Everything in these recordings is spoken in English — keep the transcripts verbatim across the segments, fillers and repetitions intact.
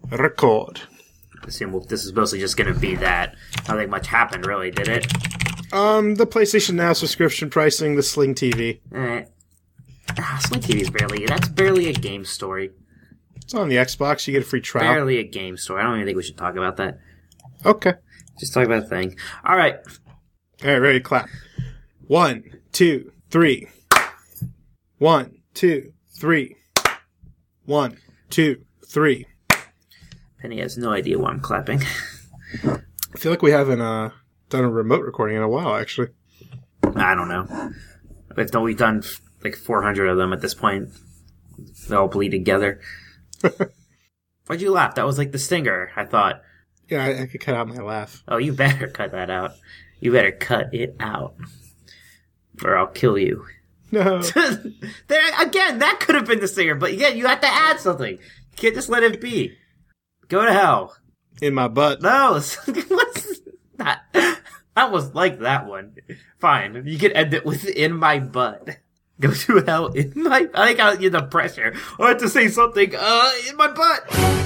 Record. I assume this is mostly just going to be that. I don't think much happened, really, did it? Um, the PlayStation Now subscription pricing, the Sling T V. Eh. Ah, Sling T V is barely... That's barely a game story. It's on the Xbox. You get a free trial. Barely a game story. I don't even think we should talk about that. Okay. Just talk about the thing. All right. All right, ready to clap. One, two, three. One, two, three. One, two, three. Penny has no idea why I'm clapping. I feel like we haven't uh, done a remote recording in a while, actually. I don't know. We've done, we've done like four hundred of them at this point. They all bleed together. Why'd you laugh? That was like the stinger, I thought. Yeah, I, I could cut out my laugh. Oh, you better cut that out. You better cut it out. Or I'll kill you. No. There, again, that could have been the stinger, but again, you have to add something. You can't just let it be. Go to hell. In my butt. No, what's that? I was like that one. Fine, you can end it with "in my butt." Go to hell in my. I think I get the pressure. I have to say something. Uh, in my butt.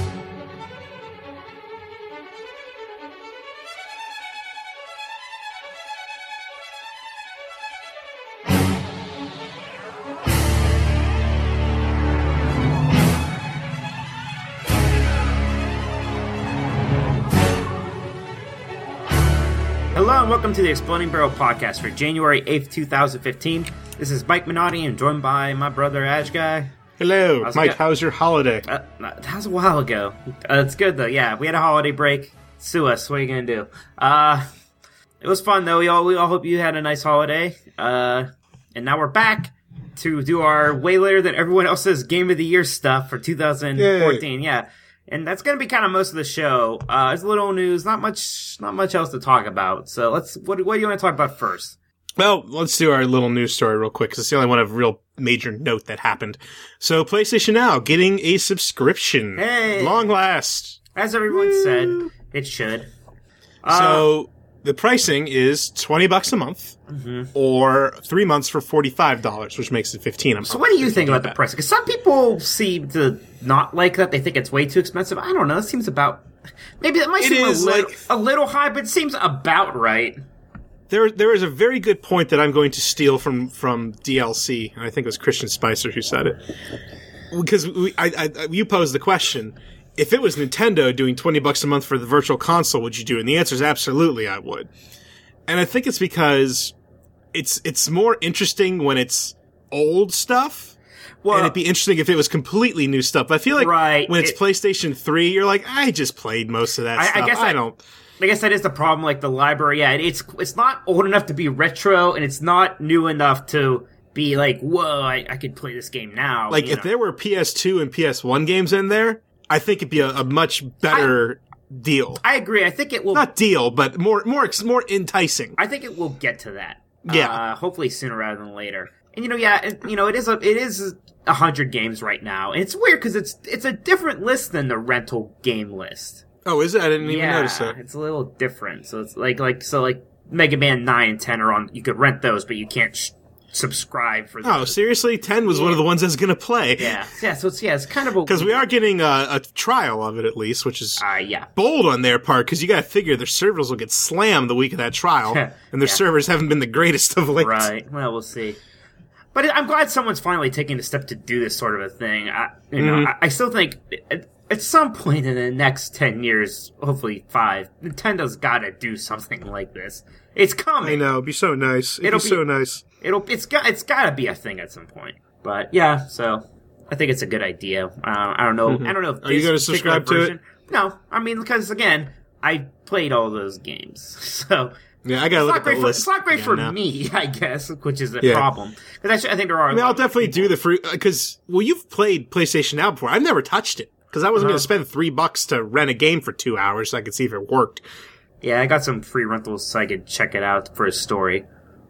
Hello and welcome to the Exploding Barrel Podcast for January eighth, twenty fifteen. This is Mike Minotti and joined by my brother Ash Guy. Hello, how's Mike, how's your holiday? Uh, that was a while ago. Uh, it's good though, yeah. We had a holiday break. Sue us, what are you gonna do? Uh, it was fun though. We all, we all hope you had a nice holiday. Uh, and now we're back to do our way later than everyone else's Game of the Year stuff for two thousand fourteen. Yay. Yeah. And that's going to be kind of most of the show. Uh, there's a little news, not much, not much else to talk about. So let's, what, what do you want to talk about first? Well, let's do our little news story real quick, because it's the only one of real major note that happened. So, PlayStation Now getting a subscription. Hey! Long last. As everyone Woo. said, it should. Uh, so, the pricing is twenty bucks a month, mm-hmm. or three months for forty-five dollars, which makes it fifteen a month. So what do you think about the pricing? Because some people seem to not like that. They think it's way too expensive. I don't know. It seems about... Maybe that might it seem a, is little, like, a little high, but it seems about right. There, there is a very good point that I'm going to steal from, from D L C, and I think it was Christian Spicer who said it. Because we, I, I, you posed the question... If it was Nintendo doing twenty bucks a month for the virtual console, would you do it? And the answer is absolutely I would. And I think it's because it's it's more interesting when it's old stuff. Well, and it'd be interesting if it was completely new stuff. But I feel like right, when it's it, PlayStation three, you're like, I just played most of that I, stuff. I, guess I I don't... I guess that is the problem, like the library. Yeah, it's it's not old enough to be retro, and it's not new enough to be like, whoa, I, I could play this game now. Like, if know. there were P S two and P S one games in there... I think it'd be a, a much better I, deal. I agree. I think it will... Not deal, but more more more enticing. I think it will get to that. Yeah. Uh, hopefully sooner rather than later. And, you know, yeah, it, you know, it is a, it is a hundred games right now. And it's weird because it's, it's a different list than the rental game list. Oh, is it? I didn't even yeah, notice that. It's a little different. So it's like, like, so like Mega Man nine and ten are on, you could rent those, but you can't sh- subscribe for those. Oh, seriously? ten was yeah. one of the ones I was going to play. Yeah. Yeah, so it's, yeah, it's kind of a... Because we are getting a, a trial of it, at least, which is uh, yeah. bold on their part, because you got to figure their servers will get slammed the week of that trial, and their yeah. servers haven't been the greatest of late. Right. Well, we'll see. But I'm glad someone's finally taking the step to do this sort of a thing. I, you know, mm-hmm. I, I still think at, at some point in the next ten years, hopefully five, Nintendo's got to do something like this. It's coming. I know. It'd be so nice. It'd It'll be, be so nice. It'll. It's got. It's got to be a thing at some point. But yeah, so I think it's a good idea. Uh, I don't know. Mm-hmm. I don't know. If Are you going to subscribe version, to it? No. I mean, because again, I played all those games, so yeah, I got to look at the for, list. It's not great for now. me, I guess, which is a yeah. problem. Because I, I think there are. I mean, I'll definitely do the free because well, you've played PlayStation Now before. I've never touched it because I wasn't uh-huh. going to spend three bucks to rent a game for two hours so I could see if it worked. Yeah, I got some free rentals so I could check it out for a story.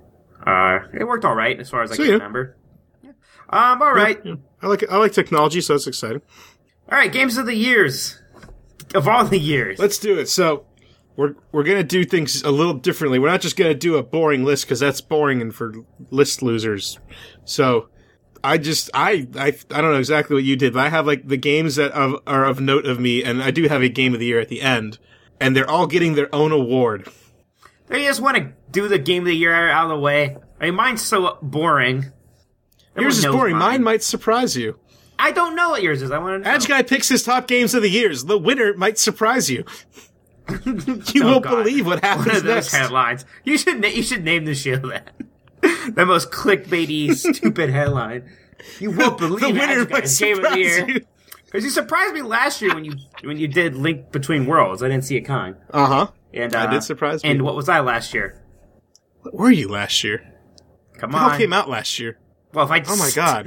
Uh, it worked all right as far as I so, can yeah. remember. Yeah. Um, all right. Yeah, yeah. I like I like technology, so it's exciting. All right, games of the years of all the years. Let's do it. So we're we're gonna do things a little differently. We're not just gonna do a boring list because that's boring and for list losers. So I just, I, I, I don't know exactly what you did, but I have like the games that of, are of note of me, and I do have a game of the year at the end, and they're all getting their own award. They just want to do the game of the year out of the way. I mean, mine's so boring. Yours is boring. Mine. mine might surprise you. I don't know what yours is. I want to know. Edge Guy picks his top games of the years. The winner might surprise you. You oh, won't God. believe what happens One of those next. Headlines. You should na- you should name the show that. The most clickbaity, stupid headline. You won't believe the winner Edge might Guy's game of the year. you. Because you surprised me last year when you when you did Link Between Worlds. I didn't see it coming. Uh-huh. And uh, I did surprise me. And what was I last year? What were you last year? Come It on. all came out last year. Well, if I Oh my god.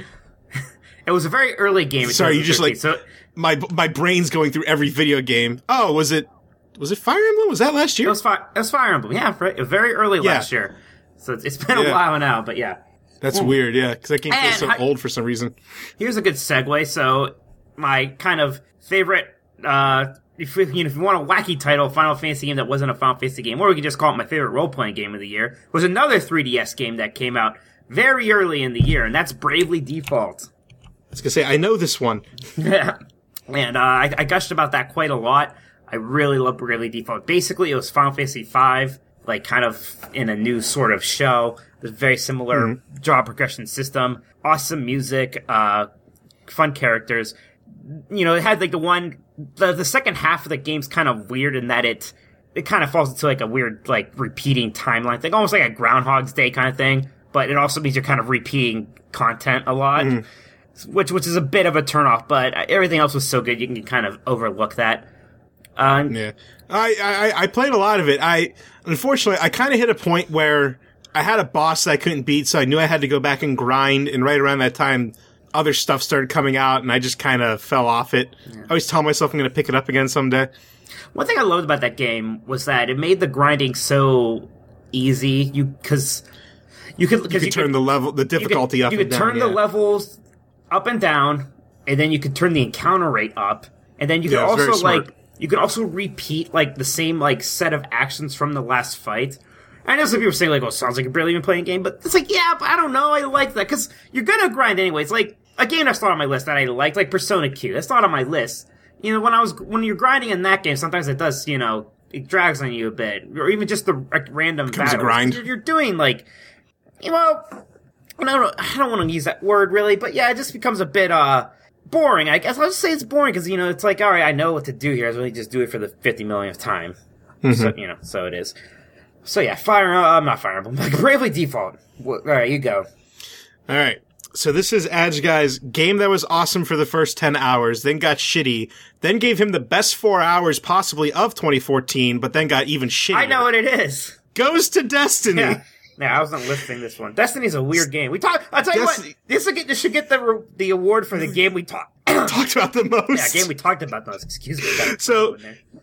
It was a very early game. Sorry, you just like so my my brain's going through every video game. Oh, was it was it Fire Emblem? Was that last it year? was, fi- it was Fire Emblem. Yeah, right, very early Yeah. last year. So it's, it's been a Yeah. while now, but yeah. That's weird, yeah, because that game feels And so I- old for some reason. Here's a good segue. So my kind of favorite, uh, if you, know, if you want a wacky title, Final Fantasy game that wasn't a Final Fantasy game, or we could just call it my favorite role-playing game of the year, was another three D S game that came out very early in the year, and that's Bravely Default. I was gonna say I know this one. Yeah. And uh, I, I gushed about that quite a lot. I really love Bravely Default. Basically, it was Final Fantasy five, like kind of in a new sort of show. There's a very similar mm-hmm. draw progression system, awesome music, uh, fun characters. You know, it had like the one, the, the second half of the game's kind of weird in that it, it kind of falls into like a weird, like repeating timeline thing, almost like a Groundhog's Day kind of thing. But it also means you're kind of repeating content a lot. Mm. Which which is a bit of a turnoff, but everything else was so good you can kind of overlook that. Uh, yeah, I, I I played a lot of it. I unfortunately I kind of hit a point where I had a boss that I couldn't beat, so I knew I had to go back and grind. And right around that time, other stuff started coming out, and I just kind of fell off it. Yeah. I always tell myself I'm going to pick it up again someday. One thing I loved about that game was that it made the grinding so easy. You because you could you could turn could, the level the difficulty you could, up. You could and turn down, the yeah. levels up and down, and then you could turn the encounter rate up, and then you could yeah, also smart. like you could also repeat like the same like set of actions from the last fight. I know some people say like, "Oh, sounds like you're barely even playing a game," but it's like, yeah, but I don't know. I like that because you're gonna grind anyways. Like a game that's not on my list that I liked, like Persona Q. That's not on my list. You know, when I was when you're grinding in that game, sometimes it does. You know, it drags on you a bit, or even just the like, random Becomes battles. a grind. You're, you're doing like, you know. I don't, I don't want to use that word really, but yeah, it just becomes a bit, uh, boring. I guess I'll just say it's boring because, you know, it's like, alright, I know what to do here. I really just do it for the fifty millionth time. Mm-hmm. So, you know, so it is. So yeah, Fire, uh, not Fire Emblem, but Bravely Default. Alright, you go. Alright. So this is Adge Guy's game that was awesome for the first ten hours, then got shitty, then gave him the best four hours possibly of twenty fourteen, but then got even shittier. I know what it is. Goes to Destiny. Yeah. No, I wasn't listing this one. Destiny's a weird game. We talk. I'll tell you Destiny. what. This, will get, this should get the the award for the game we talked talked about the most. Yeah, game we talked about the most. Excuse me. So,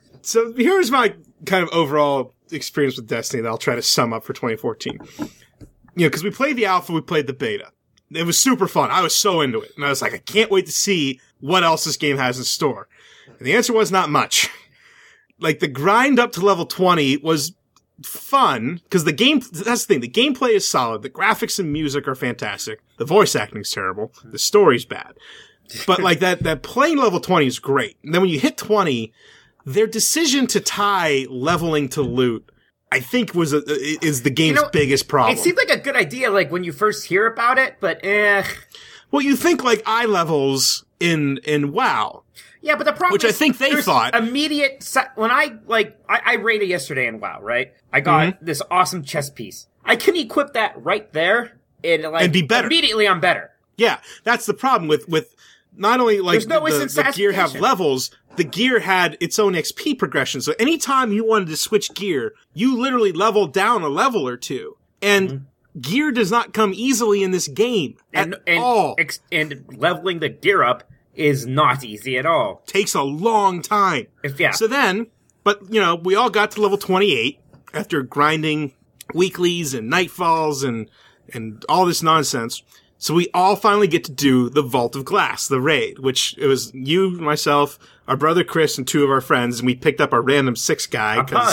so here's my kind of overall experience with Destiny that I'll try to sum up for twenty fourteen. You know, because we played the alpha, we played the beta. It was super fun. I was so into it, and I was like, I can't wait to see what else this game has in store. And the answer was not much. Like the grind up to level twenty was fun because the game that's the thing the gameplay is solid, the graphics and music are fantastic, the voice acting's terrible, the story's bad, but like that that playing level twenty is great. And then when you hit twenty, their decision to tie leveling to loot I think was a, is the game's you know, biggest problem. It seemed like a good idea like when you first hear about it, but eh. Well, you think like eye levels in in WoW. Yeah, but the problem Which is, I think they thought. Immediate, when I, like, I, I raided yesterday in WoW, right? I got mm-hmm. this awesome chest piece. I can equip that right there and, like, and be better. Immediately I'm better. Yeah, that's the problem with, with not only, like, no the, the, the gear have levels, the gear had its own X P progression. So anytime you wanted to switch gear, you literally leveled down a level or two. And mm-hmm. gear does not come easily in this game and, at and, all. Ex- and leveling the gear up is not easy at all. Takes a long time. If, yeah. So then, but, you know, we all got to level twenty-eight after grinding weeklies and nightfalls and, and all this nonsense. So we all finally get to do the Vault of Glass, the raid, which it was you, myself, our brother Chris, and two of our friends, and we picked up our random six guy. A pug.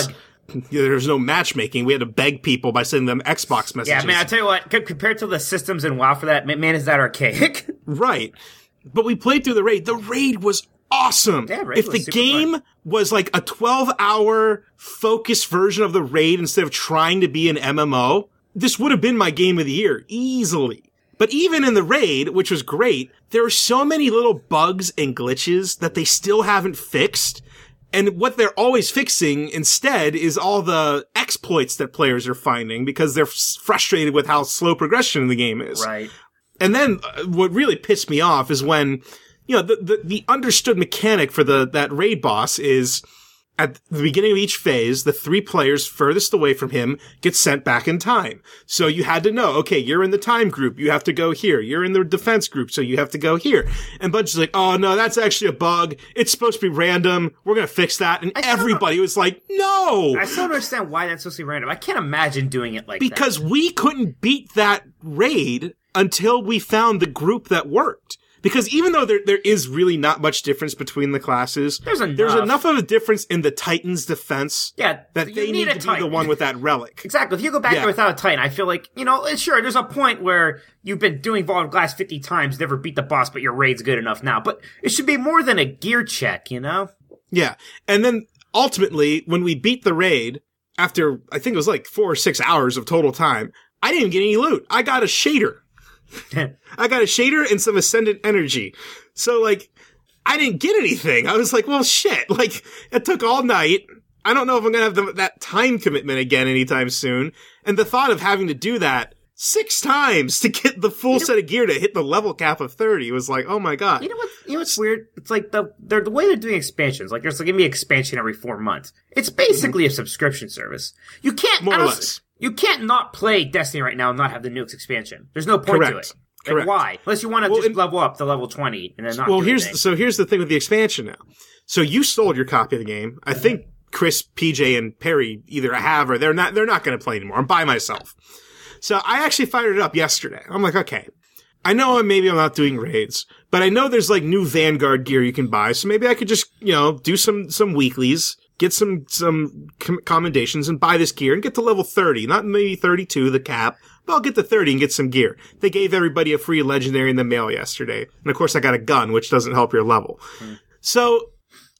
there was no matchmaking. We had to beg people by sending them Xbox messages. Yeah, man, I tell you what, c- compared to the systems in WoW for that, man, is that archaic? Right. But we played through the raid. The raid was awesome. Yeah, raid if was the super game fun. was like a twelve hour focused version of the raid instead of trying to be an M M O, this would have been my game of the year, easily. But even in the raid, which was great, there are so many little bugs and glitches that they still haven't fixed. And what they're always fixing instead is all the exploits that players are finding because they're f- frustrated with how slow progression in the game is. Right. And then uh, what really pissed me off is when, you know, the, the, the understood mechanic for the, that raid boss is at the beginning of each phase, the three players furthest away from him get sent back in time. So you had to know, okay, you're in the time group, you have to go here. You're in the defense group, so you have to go here. And Bungie's like, oh no, that's actually a bug. It's supposed to be random. We're gonna fix that. And everybody was like, no! I still don't understand why that's supposed to be random. I can't imagine doing it like because that. Because we couldn't beat that raid until we found the group that worked. Because even though there there is really not much difference between the classes, there's enough, there's enough of a difference in the Titan's defense yeah, that they need, need to be the one with that relic. Exactly. If you go back yeah. there without a Titan, I feel like, you know, sure, there's a point where you've been doing Vault of Glass fifty times, never beat the boss, but your raid's good enough now. But it should be more than a gear check, you know? Yeah. And then ultimately, when we beat the raid, after I think it was like four or six hours of total time, I didn't get any loot. I got a shader. I got a shader and some Ascendant Energy. So, like, I didn't get anything. I was like, well, shit. Like, it took all night. I don't know if I'm gonna have the, that time commitment again anytime soon. And the thought of having to do that six times to get the full you know, set of gear to hit the level cap of thirty was like, oh my god. You know what? You know what's weird? It's like the they're, the way they're doing expansions. Like, there's like gonna be expansion every four months. It's basically mm-hmm. a subscription service. You can't more or less. You can't not play Destiny right now and not have the nukes expansion. There's no point Correct. to it. Like, Correct. why? Unless you want to well, just level up to level twenty and then not. Well, do here's anything. so here's the thing with the expansion now. So you sold your copy of the game. I think Chris, P J, and Perry either have or they're not. They're not going to play anymore. I'm by myself. So I actually fired it up yesterday. I'm like, okay, I know maybe I'm not doing raids, but I know there's like new Vanguard gear you can buy. So maybe I could just you know do some some weeklies. Get some, some com- commendations and buy this gear and get to level thirty. Not maybe thirty-two, the cap, but I'll get to thirty and get some gear. They gave everybody a free legendary in the mail yesterday. And of course I got a gun, which doesn't help your level. Mm. So,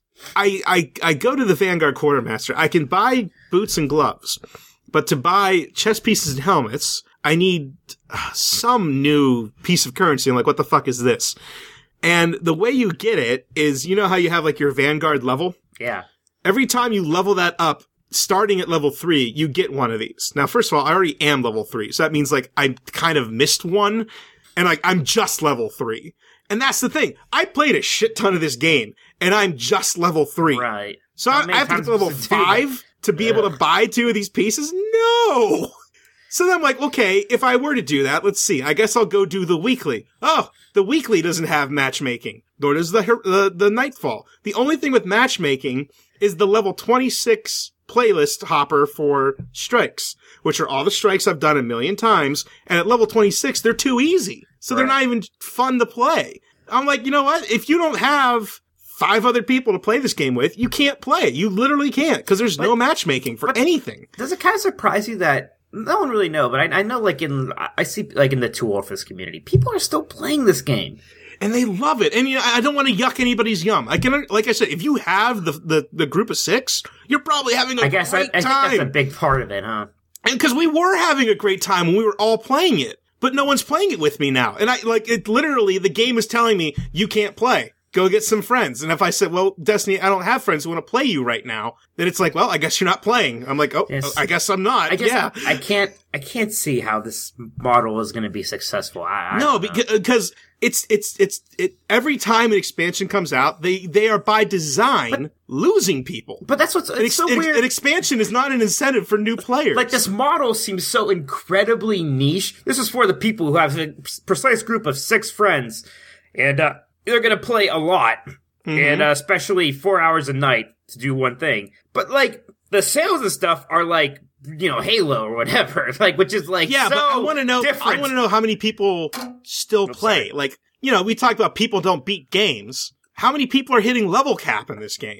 I, I, I go to the Vanguard Quartermaster. I can buy boots and gloves, but to buy chest pieces and helmets, I need uh, some new piece of currency. I'm like, what the fuck is this? And the way you get it is, you know how you have like your Vanguard level? Yeah. Every time you level that up, starting at level three, you get one of these. Now, first of all, I already am level three, so that means, like, I kind of missed one, and, like, I'm just level three. And that's the thing. I played a shit ton of this game, and I'm just level three. Right. So I, I have to get to level five to be able to buy two of these pieces? No! So then I'm like, okay, if I were to do that, let's see. I guess I'll go do the weekly. Oh, the weekly doesn't have matchmaking. Nor does the, the, the Nightfall. The only thing with matchmaking is the level twenty-six playlist hopper for strikes, which are all the strikes I've done a million times. And at level twenty-six, they're too easy. So right. They're not even fun to play. I'm like, you know what? If you don't have five other people to play this game with, you can't play. You literally can't, because there's but, no matchmaking for anything. Does it kind of surprise you that no one really know, but I, I know like in, I see like in the Two Orphans community, people are still playing this game. And they love it. And you know, I don't want to yuck anybody's yum. I can, like I said, if you have the, the, the group of six, you're probably having a I guess great I, I time. think that's a big part of it, huh? And because we were having a great time when we were all playing it, but no one's playing it with me now. And I, like, it literally, the game is telling me, you can't play. Go get some friends. And if I said, well, Destiny, I don't have friends who want to play you right now, then it's like, well, I guess you're not playing. I'm like, oh, yes. I guess I'm not. I guess yeah. I, I can't, I can't see how this model is going to be successful. I, I no, because it's, it's, it's, it, every time an expansion comes out, they, they are by design but, losing people. But that's what's, it's an, ex- so an, weird. An expansion is not an incentive for new players. Like, this model seems so incredibly niche. This is for the people who have a precise group of six friends, and, uh, they're going to play a lot. Mm-hmm. And uh, especially four hours a night to do one thing. But, like, the sales and stuff are, like, you know, Halo or whatever. Like, which is, like, yeah, so but I want to know, different. I want to know how many people still I'm play. sorry. Like, you know, we talked about people don't beat games. How many people are hitting level cap in this game?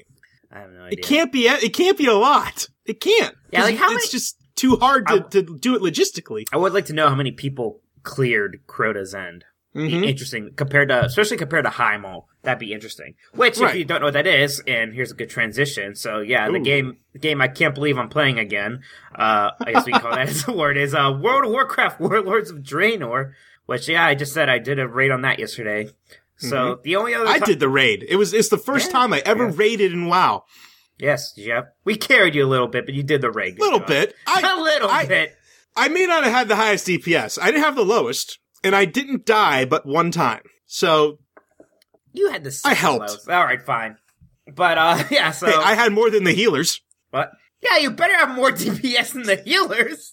I have no idea. It can't be. It can't be a lot. It can't. Yeah, like how it's many? just too hard to, I, to do it logistically. I would like to know how many people cleared Crota's End. Mm-hmm. Interesting, compared to, especially compared to Hymal. That'd be interesting. Which, Right. if you don't know what that is, and here's a good transition. So, yeah, the Ooh. game, the game I can't believe I'm playing again. Uh, I guess we can call that as a word. Is uh, World of Warcraft: Warlords of Draenor. Which, yeah, I just said I did a raid on that yesterday. So mm-hmm. the only other I t- did the raid. It was it's the first yeah, time I ever yeah. raided in WoW. Yes, yeah, we carried you a little bit, but you did the raid. A little job. bit. I, a little I, bit. I may not have had the highest D P S. I didn't have the lowest, and I didn't die but one time. So you had the. I helped. Lows. All right, fine. But uh, yeah. So hey, I had more than the healers. What? Yeah, you better have more D P S than the healers.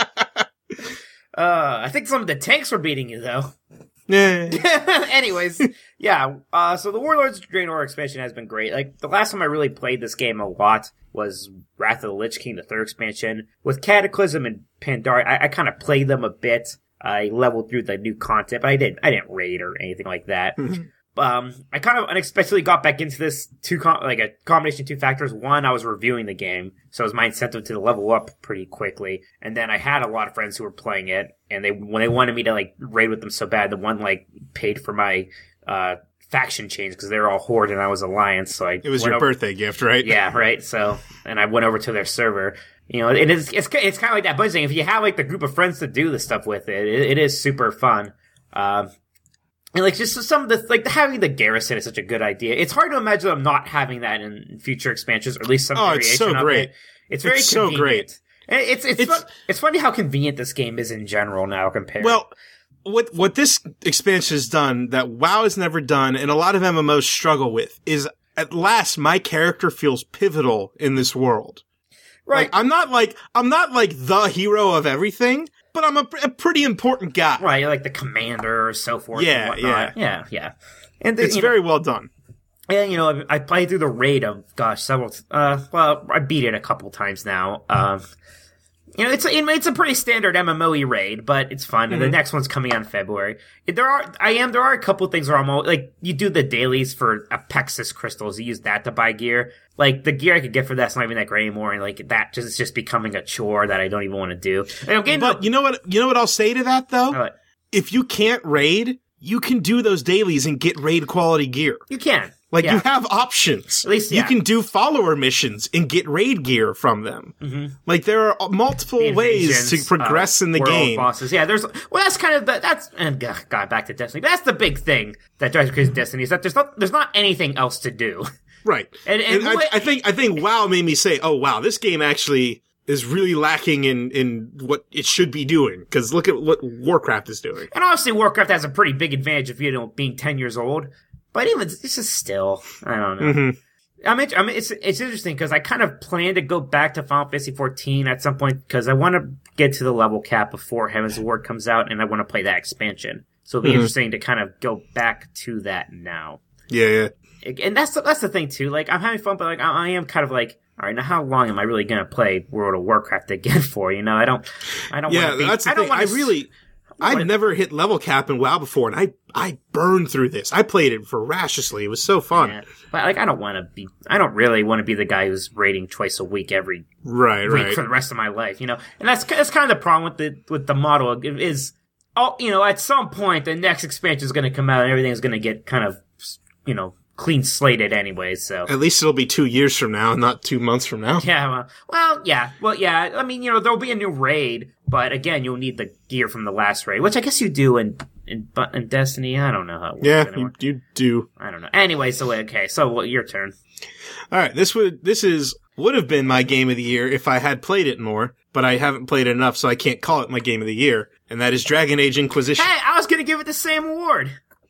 Uh, I think some of the tanks were beating you, though. Yeah. Anyways, yeah, uh, so the Warlords of Draenor expansion has been great. Like, the last time I really played this game a lot was Wrath of the Lich King, the third expansion. With Cataclysm and Pandaria, I, I kind of played them a bit. I leveled through the new content, but I didn't, I didn't raid or anything like that. Um, I kind of unexpectedly got back into this two, com- like a combination of two factors. One, I was reviewing the game, so it was my incentive to level up pretty quickly. And then I had a lot of friends who were playing it, and they, when they wanted me to like raid with them so bad, the one like paid for my, uh, faction change because they were all Horde and I was Alliance, so I It was went your over- birthday gift, right? Yeah, right. So, and I went over to their server. You know, and it's, it's, it's kind of like that bunch thing. If you have like the group of friends to do this stuff with it, it, it is super fun. Um, And like just some of the like having the garrison is such a good idea. It's hard to imagine them not having that in future expansions, or at least some Oh, variation it's so of great. it. It's very It's so convenient. great. And it's it's It's- fun, it's funny how convenient this game is in general now compared. Well, what what this expansion has done that WoW has never done, and a lot of M M Os struggle with, is at last my character feels pivotal in this world. right? Like, I'm not like I'm not like the hero of everything, but I'm a, a pretty important guy. right, you're like the commander or so forth. Yeah, and whatnot. yeah, yeah. And the, It's you know, very well done. And, you know, I played through the raid of, gosh, several, uh, well, I beat it a couple times now. Um, you know, it's a, it's a pretty standard M M O-y raid, but it's fun. Mm-hmm. And the next one's coming out in February. There are, I am, there are a couple things where I'm all, like, you do the dailies for Apexis crystals. You use that to buy gear. Like, the gear I could get for that's not even that great anymore. And, like, that just, is just becoming a chore that I don't even want to do. And I'm getting But to, you know what? You know what I'll say to that though? uh, If you can't raid, you can do those dailies and get raid quality gear. you can. Like, Yeah. you have options. At least, You yeah. can do follower missions and get raid gear from them. Mm-hmm. Like, there are multiple The ways to invasions, progress uh, in the world game. bosses. Yeah, there's well, that's kind of the, that's and God, God, back to Destiny. That's the big thing that drives me crazy. Destiny is that there's not there's not anything else to do. Right. And- and I, what- I think I think WoW made me say, oh, wow, this game actually is really lacking in, in what it should be doing. Because look at what Warcraft is doing. And obviously, Warcraft has a pretty big advantage of you know being ten years old. But even this is still, I don't know. Mm-hmm. I mean, I mean, it's it's interesting because I kind of plan to go back to Final Fantasy fourteen at some point because I want to get to the level cap before Heaven's Ward comes out, and I want to play that expansion. So it'll be Mm-hmm. interesting to kind of go back to that now. Yeah, yeah. And that's the, that's the thing too. Like I'm having fun, but like I, I am kind of like, all right, now how long am I really gonna play World of Warcraft again for? You know, I don't, I don't. Yeah, wanna be, that's the I don't thing. wanna I s- really, I've wanna- never hit level cap in WoW before, and I, I burned through this. I played it voraciously. It was so fun. Yeah. But like I don't want to be. I don't really want to be the guy who's raiding twice a week every Right, week right. for the rest of my life. You know, and that's that's kind of the problem with the with the model It is. Oh, you know, at some point the next expansion is going to come out and everything's going to get kind of, you know, clean slated anyway. So At least it'll be two years from now, not two months from now. yeah, well, well, yeah, well, yeah. I mean, you know, there'll be a new raid, but again, you'll need the gear from the last raid, which I guess you do in in, in Destiny. I don't know how it works Yeah, anymore. you, you do. I don't know. Anyway, so okay, so well, your turn. All right, this would this is would have been my game of the year if I had played it more, but I haven't played it enough, so I can't call it my game of the year. And that is Dragon Age Inquisition. Hey, I was going to give it the same award.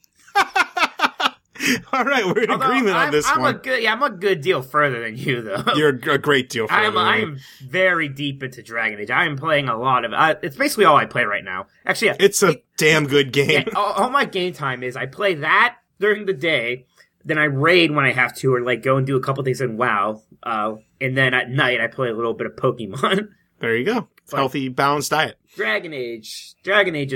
All right, we're in Although agreement I'm, on this I'm one. a good, yeah, I'm a good deal further than you, though. You're a great deal for I'm, it. I'm very deep into Dragon Age. I'm playing a lot of uh, it's basically all I play right now. Actually, yeah, It's a damn good game. yeah, all, all my game time is I play that during the day, then I raid when I have to, or like go and do a couple things in WoW, uh, and then at night I play a little bit of Pokemon. There you go. But- Healthy, balanced diet. Dragon Age, Dragon Age is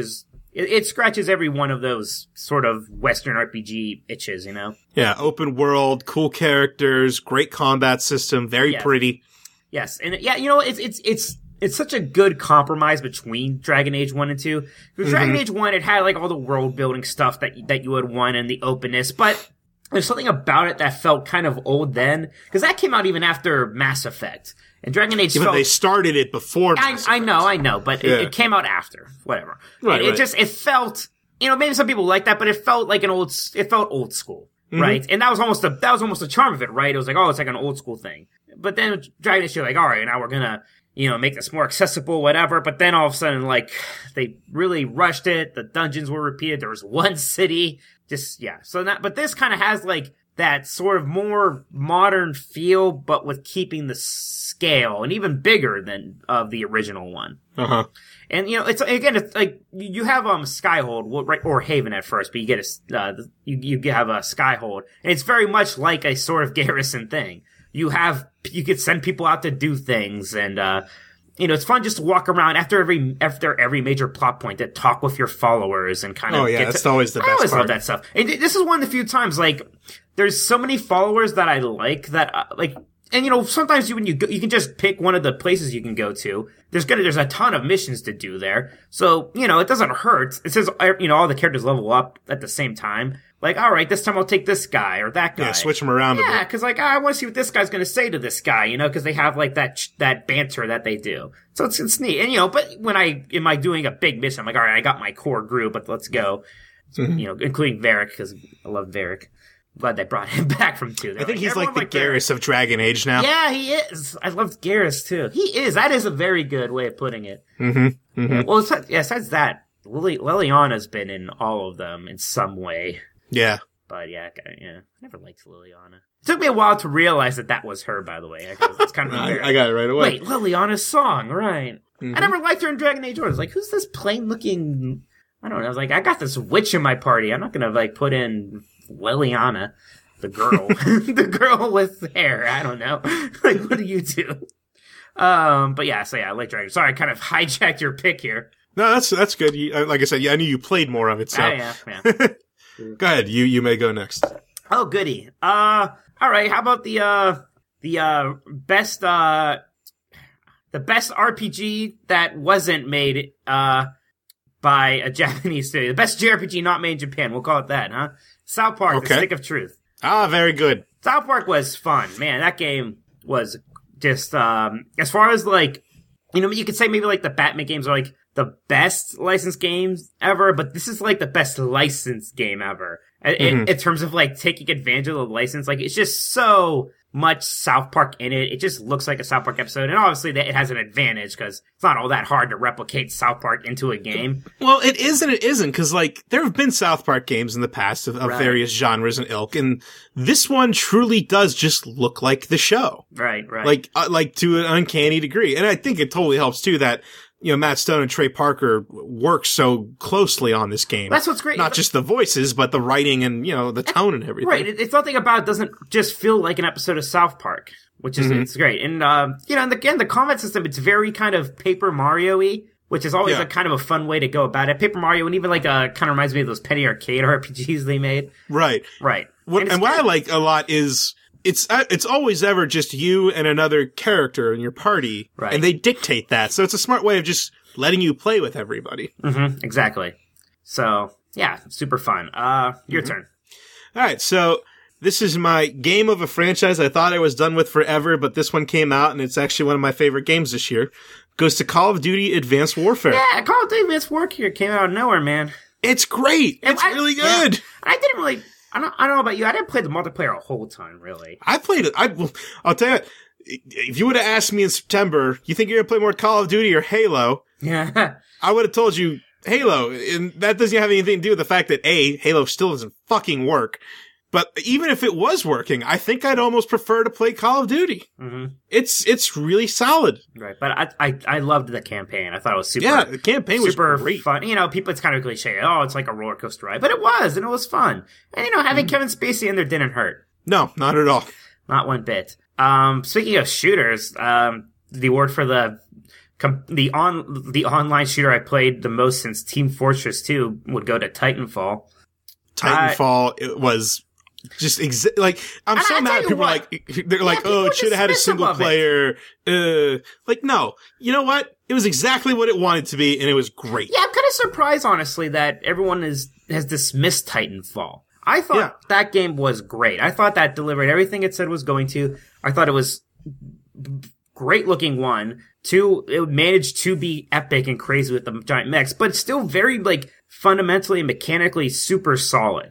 it, it scratches every one of those sort of Western R P G itches, you know? Yeah, open world, cool characters, great combat system, very yes. pretty. Yes, and yeah, you know, it's it's it's it's such a good compromise between Dragon Age one and two. Because mm-hmm. Dragon Age one, it had like all the world building stuff that that you would want and the openness, but there's something about it that felt kind of old then, because that came out even after Mass Effect. And Dragon Age yeah, felt... But they started it before Mass I, Effect. I know, I know, but yeah. it, it came out after. Whatever. Right, it, it right. just, it felt... You know, maybe some people like that, but it felt like an old... It felt old school, mm-hmm. right? And that was almost the that was almost the charm of it, right? It was like, oh, it's like an old school thing. But then Dragon Age, you're like, all right, now we're gonna... you know, make this more accessible, whatever. But then all of a sudden, like, they really rushed it. The dungeons were repeated. There was one city. Just, yeah. So that, but this kind of has, like, that sort of more modern feel, but with keeping the scale and even bigger than of the original one. Uh-huh. And, you know, it's, again, it's like, you have, um, Skyhold, right, or Haven at first, but you get a, uh, you, you have a Skyhold. And it's very much like a sort of garrison thing. You have, you could send people out to do things, and, uh, you know, it's fun just to walk around after every, after every major plot point to talk with your followers and kind of Oh, yeah, get that's to, always the best I always part. love that stuff. And this is one of the few times, like, there's so many followers that I like that, uh, like, and you know, sometimes you, when you go, you can just pick one of the places you can go to. There's gonna, there's a ton of missions to do there. So, you know, it doesn't hurt. It says, you know, all the characters level up at the same time. Like, alright, this time I'll take this guy or that guy. Yeah, switch them around yeah, a bit. cause like, I want to see what this guy's gonna say to this guy, you know, cause they have like that, that banter that they do. So it's, it's neat. And you know, but when I, am I doing a big mission, I'm like, alright, I got my core group, but let's go. Mm-hmm. You know, including Varric, cause I love Varric. Glad they brought him back from two. They're I think like, he's like the like Garrus of Dragon Age now. Yeah, he is. I loved Garrus too. He is. That is a very good way of putting it. Mm-hmm. mm-hmm. Yeah, well, besides, yeah, besides that, Lily, Liliana's been in all of them in some way. Yeah. But yeah, yeah, I never liked Liliana. It took me a while to realize that that was her, by the way. It's kind of I, I got it right away. Wait, Liliana's song, right. Mm-hmm. I never liked her in Dragon Age Origins. Like, who's this plain-looking... I don't know. I was like, I got this witch in my party. I'm not gonna, like, put in Liliana. The girl. the girl with hair. I don't know. Like, what do you do? Um, but yeah, so yeah, I like Dragon. Sorry, I kind of hijacked your pick here. No, that's that's good. You, like I said, yeah, I knew you played more of it, so. Oh, yeah, yeah. Go ahead. You you may go next. Oh, goody. Uh, alright, how about the, uh, the, uh, best, uh, the best R P G that wasn't made, uh, by a Japanese studio. The best J R P G not made in Japan. We'll call it that, huh? South Park, Okay. The Stick of Truth. Ah, very good. South Park was fun. Man, that game was just, um, as far as like, you know, you could say maybe like the Batman games are like the best licensed games ever, but this is like the best licensed game ever. In, Mm-hmm. in terms of like taking advantage of the license, like it's just so much South Park in it. It just looks like a South Park episode, and obviously that it has an advantage because it's not all that hard to replicate South Park into a game. Well, it is and it isn't, because, like, there have been South Park games in the past of, of Right. various genres and ilk, and this one truly does just look like the show. Right, right. Like, uh, like, to an uncanny degree. And I think it totally helps, too, that, you know, Matt Stone and Trey Parker work so closely on this game. That's what's great. Not just the voices, but the writing and, you know, the tone and everything. Right. It, it's nothing about it doesn't just feel like an episode of South Park, which is, Mm-hmm. it's great. And, uh, you know, and again, the combat system, it's very kind of Paper Mario-y, which is always Yeah. a kind of a fun way to go about it. Paper Mario, and even like, uh, kind of reminds me of those Penny Arcade R P Gs they made. Right. Right. What, and and it's what I good. like a lot is it's uh, it's always ever just you and another character in your party, Right. and they dictate that. So it's a smart way of just letting you play with everybody. Mm-hmm, exactly. So, yeah, super fun. Uh, your Mm-hmm. turn. All right, so this is my game of a franchise I thought I was done with forever, but this one came out, and it's actually one of my favorite games this year. Goes to Call of Duty Advanced Warfare. Yeah, Call of Duty Advanced Warfare came out of nowhere, man. It's great. And It's I- really yeah. good. I didn't really, I don't, I don't know about you, I didn't play the multiplayer a whole ton, really. I played it. I, well, I'll tell you, if you would have asked me in September, you think you're gonna play more Call of Duty or Halo? Yeah. I would have told you Halo, and that doesn't have anything to do with the fact that A, Halo still doesn't fucking work. But even if it was working, I think I'd almost prefer to play Call of Duty. Mm-hmm. It's it's really solid. Right, but I, I I loved the campaign. I thought it was super. Yeah, the campaign was super great. fun. You know, people, it's kind of cliche. Oh, it's like a roller coaster ride, but it was, and it was fun. And you know, having Mm-hmm. Kevin Spacey in there didn't hurt, No, not at all. not one bit. Um, speaking of shooters, um, the award for the com- the on the online shooter I played the most since Team Fortress two would go to Titanfall. Titanfall, uh, it was just exa- like I'm so mad. People are like they're yeah, like, oh, it should have had a single player. Uh, like no, you know what? It was exactly what it wanted to be, and it was great. Yeah, I'm kind of surprised, honestly, that everyone is has dismissed Titanfall. I thought yeah. that game was great. I thought that delivered everything it said was going to. I thought it was great looking. One, two, it managed to be epic and crazy with the giant mechs, but still very like fundamentally and mechanically super solid.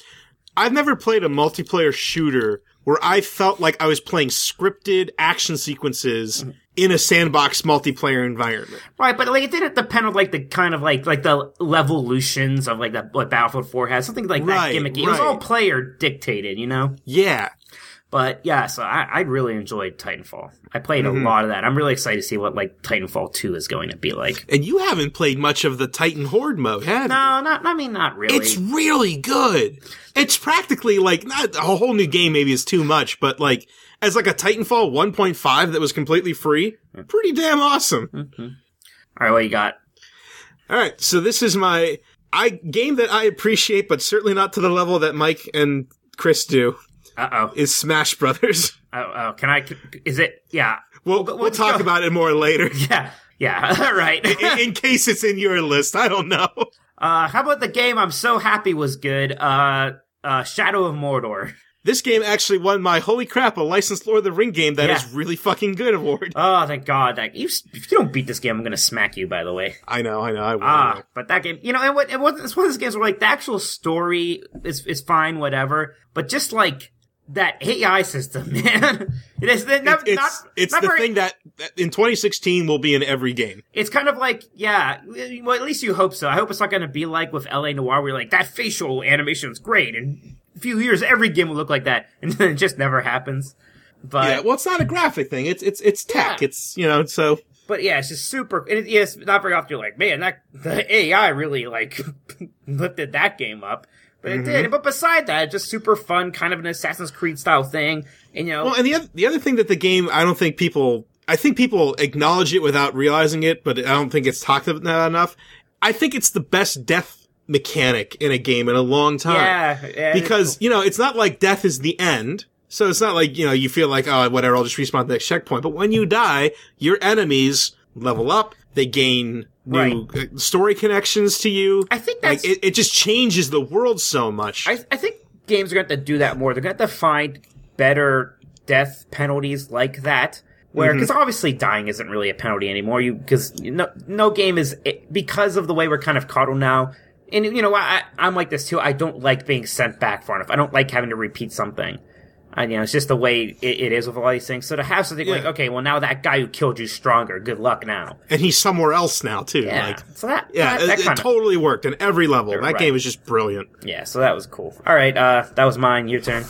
I've never played a multiplayer shooter where I felt like I was playing scripted action sequences in a sandbox multiplayer environment. Right, but like it didn't depend on like the kind of like like the levolutions of like that what Battlefield four has, something like right, that gimmicky. Right. It was all player dictated, you know? Yeah. But yeah, so I, I really enjoyed Titanfall. I played mm-hmm. a lot of that. I'm really excited to see what like Titanfall two is going to be like. And you haven't played much of the Titan Horde mode, have no, you? No, not I mean not really. It's really good. It's practically like not a whole new game maybe is too much, but like as like a Titanfall one point five that was completely free, pretty damn awesome. Mm-hmm. All right, what you got? All right, so this is my I game that I appreciate, but certainly not to the level that Mike and Chris do. Uh-oh. Is Smash Brothers. Oh, can I, is it, yeah. We'll, we'll, we'll talk go. about it more later. Yeah, yeah, all right. in, in case it's in your list, I don't know. Uh, how about the game I'm so happy was good, uh, uh, Shadow of Mordor. This game actually won my holy crap, a licensed Lord of the Ring game that yeah. is really fucking good award. Oh, thank God. That, you, if you don't beat this game, I'm gonna smack you, by the way. I know, I know, I will. Ah, but that game, you know, and what, and what, it's one of those games where like the actual story is, is fine, whatever, but just like, that A I system, man. It is not, it's it's, not, it's not the very, thing that, that in twenty sixteen will be in every game. It's kind of like, yeah, well, at least you hope so. I hope it's not going to be like with L A Noire where you're like, that facial animation is great. In a few years, every game will look like that. And then it just never happens. But yeah, well, it's not a graphic thing. It's, it's, it's tech. Yeah. It's, you know, so. But yeah, it's just super, and it, yes, not very often you're like, man, that, the A I really like lifted that game up. But it mm-hmm. did. But beside that, just super fun, kind of an Assassin's Creed style thing. And, you know. Well, and the other, the other thing that the game, I don't think people, I think people acknowledge it without realizing it, but I don't think it's talked about enough. I think it's the best death mechanic in a game in a long time. Yeah. yeah because, cool. you know, it's not like death is the end. So it's not like, you know, you feel like, oh, whatever, I'll just respawn at the next checkpoint. But when you die, your enemies level up. They gain new right. story connections to you. I think that's... Like, it, it just changes the world so much. I, I think games are going to have to do that more. They're going to have to find better death penalties like that. Where, because mm-hmm. obviously dying isn't really a penalty anymore. You Because no, no game is... Because of the way we're kind of coddled now. And, you know, I, I'm like this too. I don't like being sent back far enough. I don't like having to repeat something. And, you know, it's just the way it, it is with all these things. So to have something yeah. like, okay, well, now that guy who killed you is stronger. Good luck now. And he's somewhere else now, too. Yeah. Like, so that, yeah, that, that it, kind it of, totally worked in every level. That right. game was just brilliant. Yeah, so that was cool. All right, uh, that was mine. Your turn.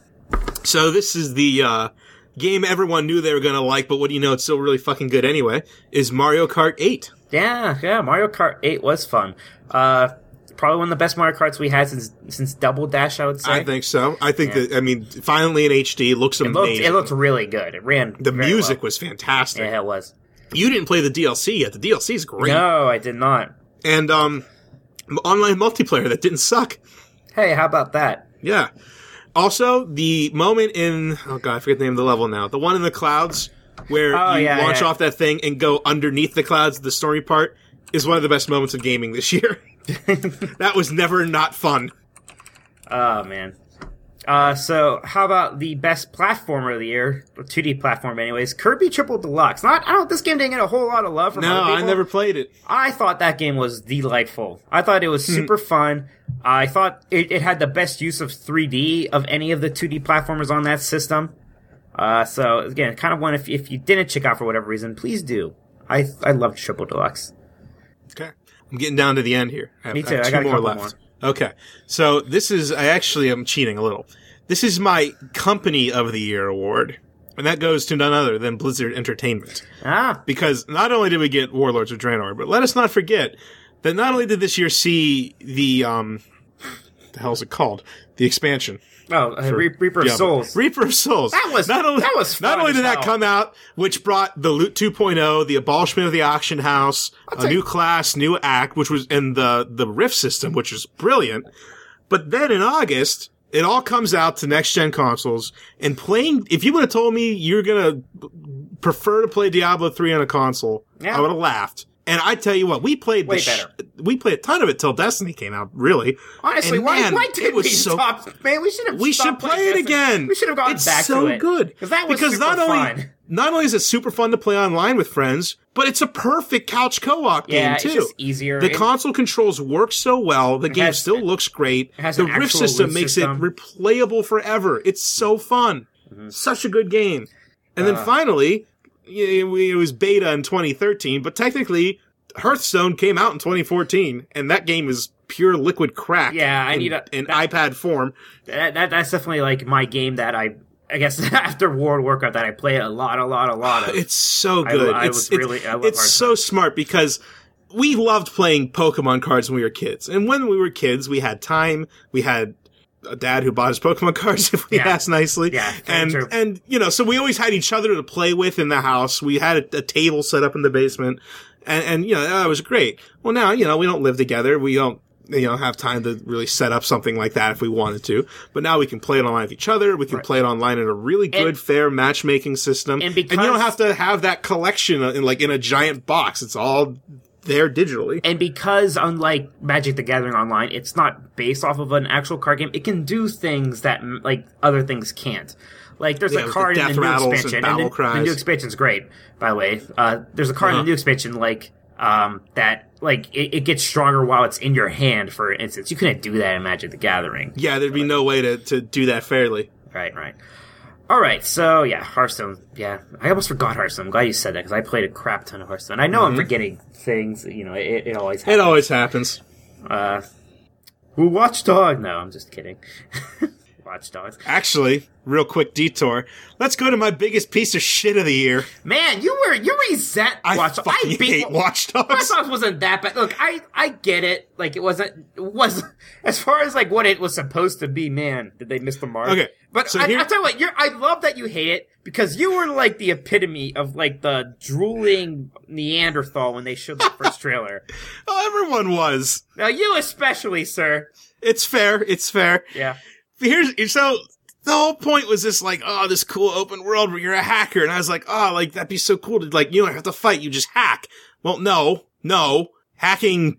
So this is the uh, game everyone knew they were going to like, but what do you know, it's still really fucking good anyway, is Mario Kart eight. Yeah, yeah, Mario Kart eight was fun. Uh... Probably one of the best Mario Karts we had since since Double Dash, I would say. I think so. I think yeah. that, I mean, finally in H D, it looks it amazing. Looked, it looked really good. It ran The very music well. was fantastic. Yeah, it was. You didn't play the D L C yet. The D L C is great. No, I did not. And, um, online multiplayer that didn't suck. Hey, how about that? Yeah. Also, the moment in, oh god, I forget the name of the level now. The one in the clouds where oh, you yeah, launch yeah. off that thing and go underneath the clouds, the story part, is one of the best moments of gaming this year. That was never not fun. Oh, man. Uh, so, how about the best platformer of the year? Or two D platform, anyways. Kirby Triple Deluxe. Not, I don't, this game didn't get a whole lot of love from No, other people. I never played it. I thought that game was delightful. I thought it was super fun. I thought it, it had the best use of three D of any of the two D platformers on that system. Uh, so, again, kind of one, if, if you didn't check out for whatever reason, please do. I, I loved Triple Deluxe. Okay. I'm getting down to the end here. I have, Me too. I, have I two got a more couple left. more. Okay. So this is, I actually am cheating a little. This is my Company of the Year award. And that goes to none other than Blizzard Entertainment. Ah. Because not only did we get Warlords of Draenor, but let us not forget that not only did this year see the, um, the hell is it called? The expansion. Oh, uh, Re- Reaper of Diablo. Souls. Reaper of Souls. That was not only, that was fun not only as did that hell. come out, which brought the Loot two point oh, the abolishment of the auction house, I'll a take- new class, new act, which was in the the Rift system, which was brilliant. But then in August, it all comes out to next gen consoles, and playing. If you would have told me you're gonna prefer to play Diablo three on a console, Yeah. I would have laughed. And I tell you what, we played Way the sh- better. we played a ton of it till Destiny came out. Really, Honestly, And why, man, why it did was we so- stop? Man, we should have We should stopped play playing it Destiny. again. We should have gone it's back so to it. good Because that was because super not only fun. not only is it super fun to play online with friends, but it's a perfect couch co-op Yeah, game it's too. just easier. The It- console controls work so well. The game has- still looks great. it has The an Rift actual system loot makes system. it replayable forever. It's so fun. Such a good game. And then Uh. finally, y- we- it was beta in twenty thirteen, but technically Hearthstone came out in twenty fourteen, and that game is pure liquid crack. Yeah, I in, need a- in that- iPad form. That, that that's definitely like my game that I I guess after World of Warcraft that I play a lot, a lot, a lot of. It's so I- good. I it's was it's, really- I love it's Hearthstone. so smart because we loved playing Pokemon cards when we were kids. And when we were kids, we had time. We had a dad who bought us Pokemon cards if we Yeah. asked nicely. Yeah, very and true. and you know, so we always had each other to play with in the house. We had a, a table set up in the basement, and and you know that was great. Well, now you know we don't live together. We don't. You know, have time to really set up something like that if we wanted to. But now we can play it online with each other. We can Right. play it online in a really good, And- fair matchmaking system. and you don't because- have to have that collection in like in a giant box. It's all there digitally. And because, unlike Magic the Gathering Online, it's not based off of an actual card game, it can do things that, mm, like, other things can't. Like, there's Yeah, a with card the in death the new rattles and expansion. battle the, the cries. new expansion's great, by the way. Uh, there's a card Uh-huh. in the new expansion, like, um, that, like, it, it gets stronger while it's in your hand, for instance. You couldn't do that in Magic the Gathering. Yeah, there'd be no way to, to do that fairly. Right, right. All right, so yeah, Hearthstone. Yeah, I almost forgot Hearthstone. I'm glad you said that because I played a crap ton of Hearthstone. I know I'm forgetting things. You know, it, it always happens. It always happens. Uh, who Watchdog? No, I'm just kidding. Watchdogs. Actually, real quick detour. Let's go to my biggest piece of shit of the year. Man, you were you resent I Watch. fucking hate Watch Dogs. Watch Dogs wasn't that bad. Look, I I get it. Like it wasn't it was as far as like what it was supposed to be. Man, did they miss the mark? Okay, but so I, here- I'll tell you what. You're, I love that you hate it because you were like the epitome of like the drooling Neanderthal when they showed the first trailer. Oh, everyone was. Now you especially, sir. It's fair. It's fair. Yeah. But here's so the whole point was this like, oh, this cool open world where you're a hacker, and I was like, oh, like that'd be so cool to like you don't have to fight, you just hack. Well, no, no, hacking.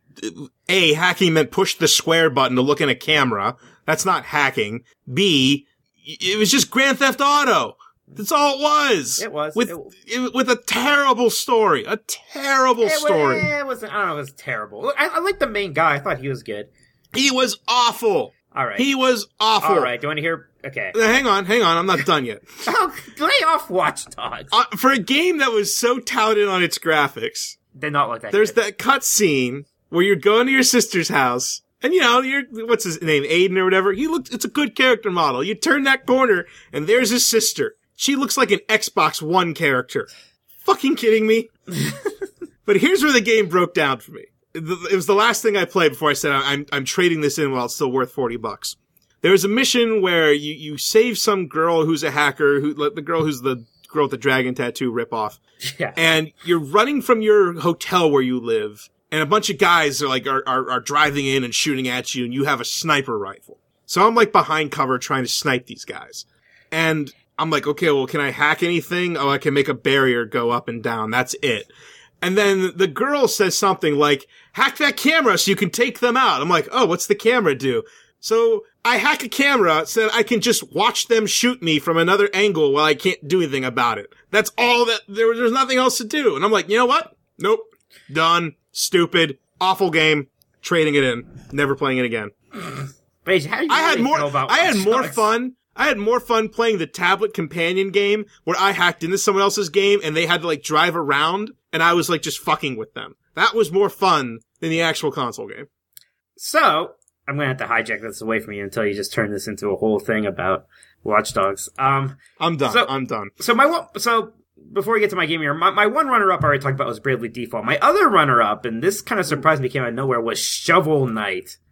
A hacking meant push the square button to look in a camera. That's not hacking. B, it was just Grand Theft Auto. That's all it was. It was. with It- it- with a terrible story, a terrible It, story. was, it wasn't. I don't know. It was terrible. Look, I, I like the main guy. I thought he was good. He was awful. All right. He was awful. All right. Do you want to hear? Okay. Uh, Hang on, hang on. I'm not done yet. Oh, lay off Watch Dogs. Uh, for a game that was so touted on its graphics, Did not look that there's good. that cut scene where you're going to your sister's house, and you know, you're, what's his name, Aiden or whatever. He looked, it's a good character model. You turn that corner, and there's his sister. She looks like an Xbox One character. Fucking kidding me? But here's where the game broke down for me. It was the last thing I played before I said I'm, I'm trading this in while it's still worth forty bucks. There was a mission where you, you save some girl who's a hacker, who, the girl who's the girl with the dragon tattoo ripoff. Yeah. And you're running from your hotel where you live, and a bunch of guys are like, are, are, are driving in and shooting at you, and you have a sniper rifle. So I'm like behind cover trying to snipe these guys. And I'm like, okay, well, can I hack anything? Oh, I can make a barrier go up and down. That's it. And then the girl says something like, hack that camera so you can take them out. I'm like, oh, what's the camera do? So I hack a camera so that I can just watch them shoot me from another angle while I can't do anything about it. That's all that, there, there's nothing else to do. And I'm like, you know what? Nope. Done. Stupid. Awful game. Trading it in. Never playing it again. Paige, how do you I had really more, feel about I had Watch more Dogs? fun. I had more fun playing the tablet companion game where I hacked into someone else's game and they had to like drive around and I was like just fucking with them. That was more fun than the actual console game. So, I'm going to have to hijack this away from you until you just turn this into a whole thing about Watch Dogs. Um, I'm done. So- I'm done. so my one, so before we get to my game here, my, my one runner-up I already talked about was Bravely Default. My other runner-up, and this kind of surprised me, came out of nowhere, was Shovel Knight.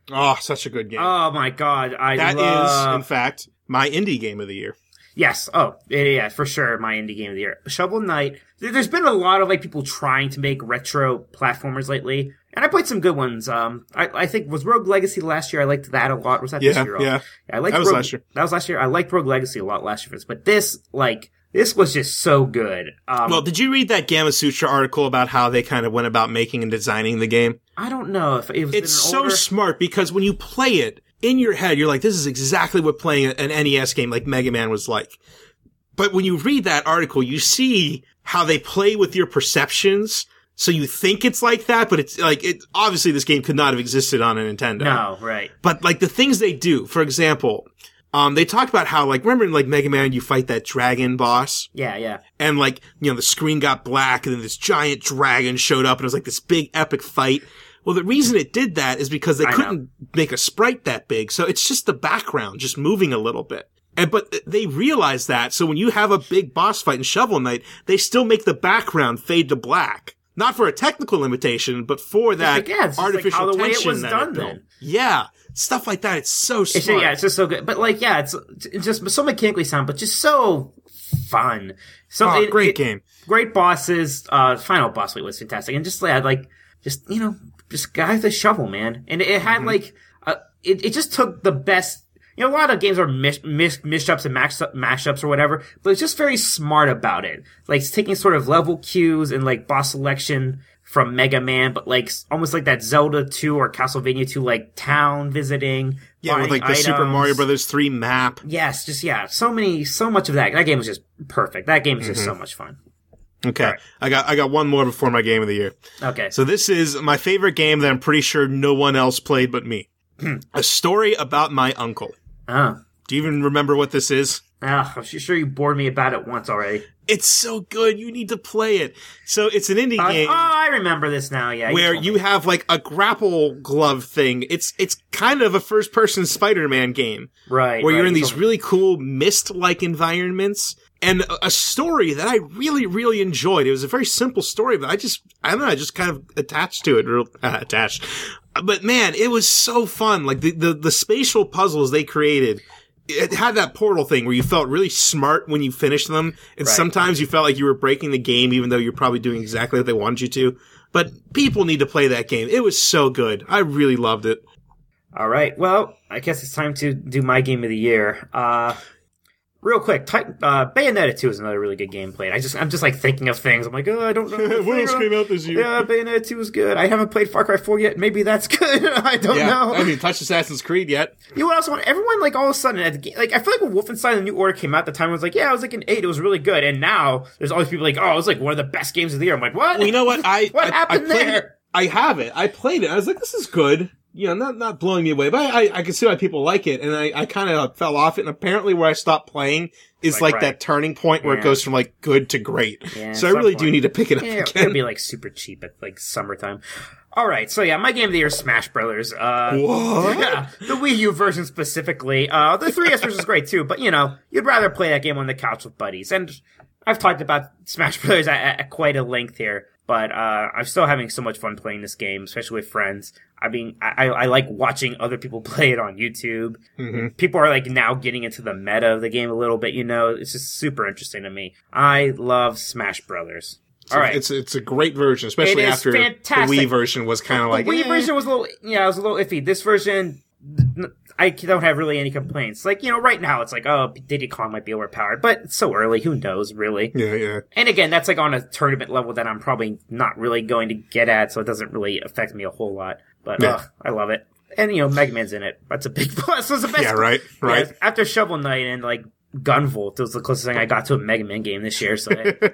Oh, such a good game. Oh my god, I that love... is, in fact, my indie game of the year. Yes. Oh, yeah, yeah, for sure. My indie game of the year. Shovel Knight. There's been a lot of like people trying to make retro platformers lately, and I played some good ones. Um, I, I think was Rogue Legacy last year. I liked that a lot. Was that Yeah, this year? yeah. yeah I liked That was Rogue, last year. That was last year. I liked Rogue Legacy a lot last year, for this, but this like this was just so good. Um, Well, did you read that Gamma Sutra article about how they kind of went about making and designing the game? I don't know if it was. It's in an so order. smart because when you play it in your head, you're like, this is exactly what playing an N E S game like Mega Man was like. But when you read that article, you see how they play with your perceptions. So you think it's like that, but it's like, it, obviously this game could not have existed on a Nintendo. No, right. But like the things they do, for example, um, they talked about how like, remember in like Mega Man, you fight that dragon boss? Yeah, yeah. And like, you know, the screen got black and then this giant dragon showed up and it was like this big epic fight. Well, the reason it did that is because they I couldn't know. make a sprite that big. So it's just the background just moving a little bit. And, but they realize that. So when you have a big boss fight in Shovel Knight, they still make the background fade to black. Not for a technical limitation, but for that like, yeah, it's just like artificial how the way it tension was that done it built. then. Yeah. Stuff like that. It's so smart. It's just, yeah, it's just so good. But like, yeah, it's, it's just so mechanically sound, but just so fun. So Oh, it- great it- game. Great bosses. Uh, final boss fight was fantastic, and just yeah, like just you know, just guy with a shovel, man. And it had Mm-hmm. like, uh, it it just took the best. You know, a lot of games are mish, mish, mishups and mash, mashups or whatever, but it's just very smart about it. Like, it's taking sort of level cues and, like, boss selection from Mega Man, but, like, almost like that Zelda two or Castlevania two, like, town visiting. Yeah, with like the finding Super items. Mario Brothers three map. Yes, just, yeah, so many, so much of that. That game was just perfect. That game was just Mm-hmm. so much fun. Okay. All right. I got, I got one more before my game of the year. Okay. So this is my favorite game that I'm pretty sure no one else played but me. A story about my uncle. Oh. Do you even remember what this is? Ah, I'm sure you bored me about it once already. It's so good. You need to play it. So it's an indie Uh, game oh, I remember this now, yeah. where told you me. have like a grapple glove thing. It's it's kind of a first person Spider-Man game Right. where you're right, in you these told me. really cool mist-like environments. And a- a story that I really, really enjoyed. It was a very simple story, but I just, I don't know, I just kind of attached to it, real, uh, attached. But man, it was so fun. Like the, the, the spatial puzzles they created, it had that portal thing where you felt really smart when you finished them. And Right. sometimes you felt like you were breaking the game even though you're probably doing exactly what they wanted you to. But people need to play that game. It was so good. I really loved it. All right. Well, I guess it's time to do my game of the year. Uh, real quick, Titan, uh, Bayonetta two is another really good game played. I just, I'm just like thinking of things. I'm like, oh, I don't know. What else came out this year? Yeah, Bayonetta two is good. I haven't played Far Cry four yet. Maybe that's good. I don't Yeah, know. I haven't touched Assassin's Creed yet. You know what else I want? Everyone, like, all of a sudden, at the game, like, I feel like when Wolfenstein The New Order came out, at the time, I was like, yeah, I was like an eight. It was really good. And now, there's always people like, oh, it was like one of the best games of the year. I'm like, what? Well, you know what? I What I, happened I played there? It. I have it. I played it. I was like, this is good. You know, not not blowing me away, but I I, I can see why people like it. And I, I kind of fell off it. And apparently, where I stopped playing is Like, like, right. that turning point where Yeah. it goes from like good to great. Yeah, so I at some really do point. need to pick it up Yeah, it again. would be like super cheap at like summertime. All right, so yeah, my game of the year is Smash Brothers. Uh, What? Yeah, the Wii U version specifically. Uh, the three D S version is great too, but you know, you'd rather play that game on the couch with buddies. And I've talked about Smash Brothers at, at quite a length here, but uh, I'm still having so much fun playing this game, especially with friends. I mean, I, I like watching other people play it on YouTube. Mhm. People are like now getting into the meta of the game a little bit. You know, it's just super interesting to me. I love Smash Brothers. All right. It's it's a great version, especially It is after fantastic. the Wii version was kind of like the Wii eh. version was a little, yeah, it was a little iffy. This version, n- I don't have really any complaints. Like, you know, right now it's like, oh, Diddy Kong might be overpowered, but it's so early. Who knows, really? Yeah, yeah. And again, that's like on a tournament level that I'm probably not really going to get at, so it doesn't really affect me a whole lot. But Yeah. ugh, I love it. And you know, Mega Man's in it. That's a big plus. That's the best. Yeah, right, right. Yeah, after Shovel Knight and like Gunvolt, it was the closest thing I got to a Mega Man game this year. So. I,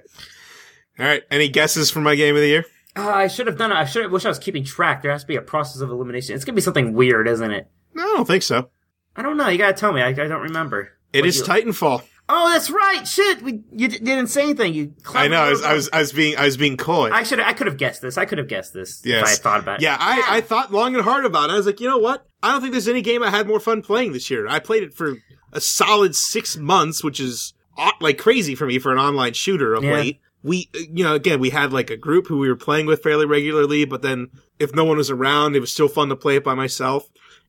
All right. Any guesses for my game of the year? Uh, I should have done it. I should have wish I was keeping track. There has to be a process of elimination. It's gonna be something weird, isn't it? No, I don't think so. I don't know. You gotta tell me. I, I don't remember. It What is you- Titanfall. Oh, that's right. Shit, we you d- didn't say anything. You. I know. I was, I was, I was being, I was being coy. I should. I could have guessed this. I could have guessed this if I Yes. had thought about it. Yeah, I, I thought long and hard about it. I was like, you know what? I don't think there's any game I had more fun playing this year. I played it for a solid six months, which is uh, like crazy for me for an online shooter of Yeah. late. We, uh, you know, again, we had like a group who we were playing with fairly regularly, but then if no one was around, it was still fun to play it by myself.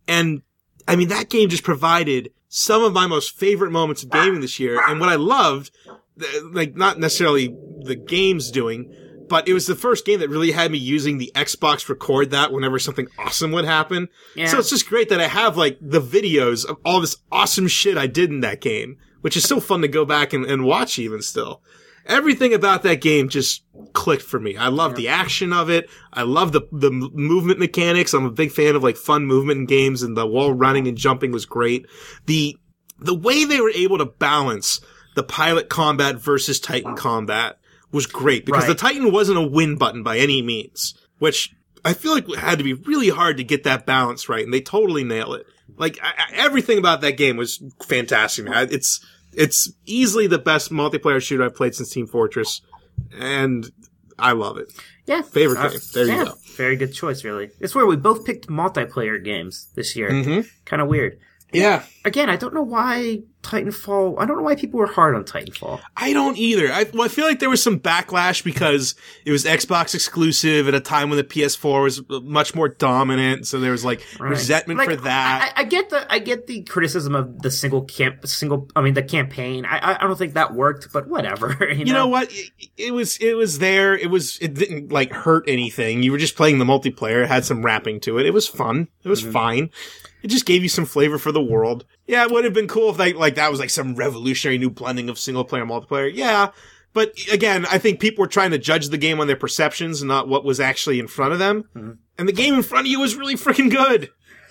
And, I mean, that game just provided some of my most favorite moments of gaming this year. And what I loved, like, not necessarily the game's doing, but it was the first game that really had me using the Xbox record that whenever something awesome would happen. Yeah. So it's just great that I have, like, the videos of all this awesome shit I did in that game, which is so fun to go back and, and watch even still. Everything about that game just clicked for me. I love yeah. the action of it. I love the the movement mechanics. I'm a big fan of, like, fun movement in games, and the wall running and jumping was great. The the way they were able to balance the pilot combat versus Titan combat was great, because right. the Titan wasn't a win button by any means, which I feel like had to be really hard to get that balance right, and they totally nail it. Like, I, I, everything about that game was fantastic, man. It's, it's easily the best multiplayer shooter I've played since Team Fortress, and I love it. Yeah. Favorite uh, game. There yeah, you go. Very good choice, really. It's where we both picked multiplayer games this year. Mm-hmm. Kind of weird. Yeah. Again, I don't know why Titanfall, I don't know why people were hard on Titanfall. I don't either. I, well, I feel like there was some backlash because it was Xbox exclusive at a time when the P S four was much more dominant. So there was, like, right. resentment like, for that. I, I get the, I get the criticism of the single camp, single, I mean, the campaign. I, I don't think that worked, but whatever. You, you know? know what? It, it was, it was there. It was, it didn't, like, hurt anything. You were just playing the multiplayer. It had some wrapping to it. It was fun. It was mm-hmm. fine. It just gave you some flavor for the world. Yeah, it would have been cool if they, like, that was like some revolutionary new blending of single player and multiplayer. Yeah. But again, I think people were trying to judge the game on their perceptions and not what was actually in front of them. Mm-hmm. And the game in front of you was really freaking good.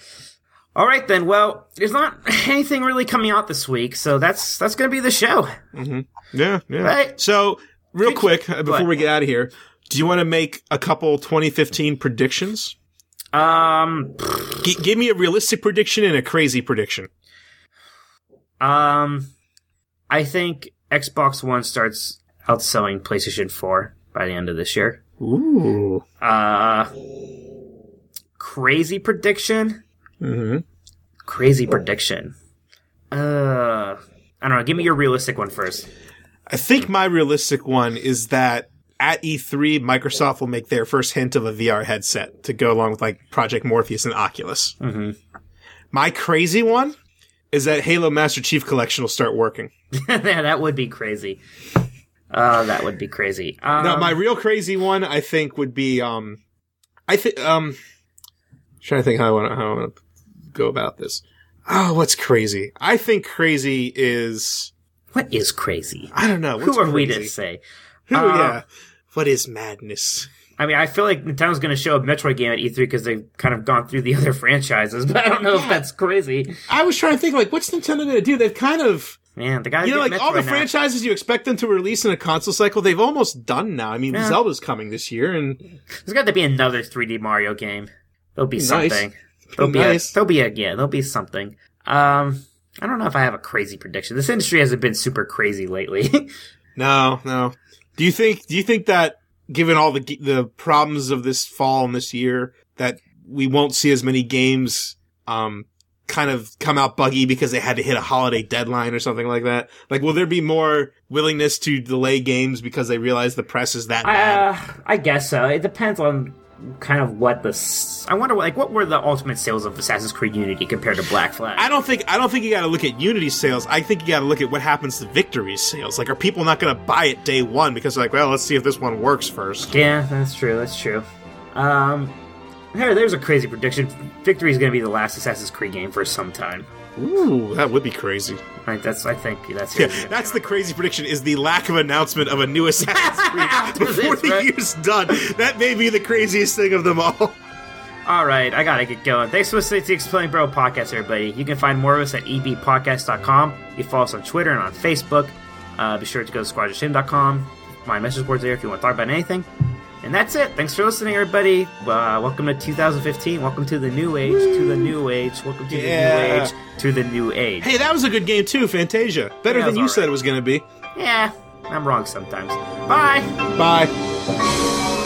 All right, then. Well, there's not anything really coming out this week, so that's that's going to be the show. Mm-hmm. Yeah, yeah. Right. So, real Could quick, you, before what? we get out of here, do you want to make a couple twenty fifteen predictions? Um, G- give me a realistic prediction and a crazy prediction. Um, I think Xbox One starts outselling PlayStation four by the end of this year. Ooh. Uh, crazy prediction? Mm-hmm. Crazy prediction. Uh, I don't know. Give me your realistic one first. I think my realistic one is that at E three, Microsoft will make their first hint of a V R headset to go along with, like, Project Morpheus and Oculus. Mm-hmm. My crazy one is that Halo Master Chief Collection will start working. Yeah, that would be crazy. Uh, that would be crazy. Um, now, my real crazy one, I think, would be, um, I think, um, I'm trying to think how I want to, how I want to go about this. Oh, what's crazy? I think crazy is... What is crazy? I don't know. What's Who are crazy? we to say? Who, uh, yeah. What is madness? I mean, I feel like Nintendo's going to show a Metroid game at E three because they've kind of gone through the other franchises, but I don't know yeah. if that's crazy. I was trying to think, like, what's Nintendo going to do? They've kind of... Man, the guys You know, like, Metroid all the now. franchises you expect them to release in a console cycle, they've almost done now. I mean, Yeah. Zelda's coming this year, and... There's got to be another three D Mario game. There'll be Nice. something. There'll be Nice. a, there'll be a, yeah, there'll be something. Um, I don't know if I have a crazy prediction. This industry hasn't been super crazy lately. No, no. Do you think, do you think that, given all the the problems of this fall and this year, that we won't see as many games, um, kind of come out buggy because they had to hit a holiday deadline or something like that? Like, will there be more willingness to delay games because they realize the press is that bad? Uh, I guess so. It depends on kind of what the... s- I wonder, like, what were the ultimate sales of Assassin's Creed Unity compared to Black Flag? I don't think I don't think you got to look at Unity sales. I think you got to look at what happens to Victory's sales. Like, are people not going to buy it day one because they're like, well, let's see if this one works first? Yeah, that's true. That's true. Um, here, there's a crazy prediction. Victory is going to be the last Assassin's Creed game for some time. Ooh, that would be crazy. Right, that's. I think that's. Yeah, that's the crazy prediction, is the lack of announcement of a new Assassin's Creed before It is, the right? year's done. That may be the craziest thing of them all. All right, I gotta get going. Thanks for listening to the Explain Bro podcast, everybody. You can find more of us at e b podcast dot com. You follow us on Twitter and on Facebook. Uh, be sure to go to squadron sim dot com. My message board's there if you want to talk about anything. And that's it. Thanks for listening, everybody. Uh, welcome to two thousand fifteen. Welcome to the new age. Woo. To the new age. Welcome to Yeah. the new age. To the new age. Hey, that was a good game too, Fantasia. Better Yeah, it than was you all said right. it was going to be. Yeah, I'm wrong sometimes. Bye. Bye.